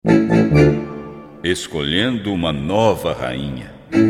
Escolhendo uma nova rainha.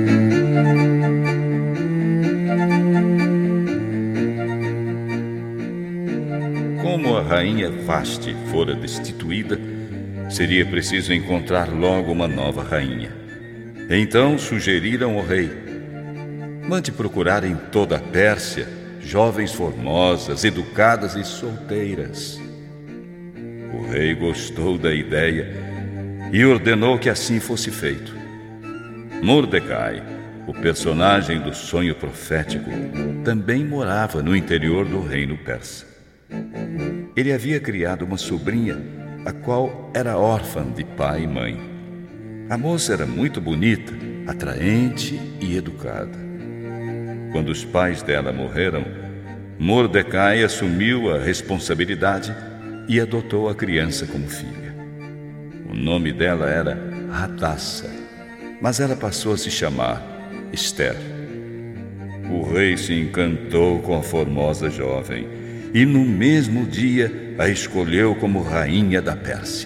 Como a rainha Vashti fora destituída, seria preciso encontrar logo uma nova rainha. Então sugeriram ao rei: mande procurar em toda a Pérsia jovens formosas, educadas e solteiras. O rei gostou da ideia e ordenou que assim fosse feito. Mordecai, o personagem do sonho profético, também morava no interior do reino persa. Ele havia criado uma sobrinha, a qual era órfã de pai e mãe. A moça era muito bonita, atraente e educada. Quando os pais dela morreram, Mordecai assumiu a responsabilidade e adotou a criança como filha. O nome dela era Hadassa, mas ela passou a se chamar Esther. O rei se encantou com a formosa jovem e no mesmo dia a escolheu como rainha da Pérsia.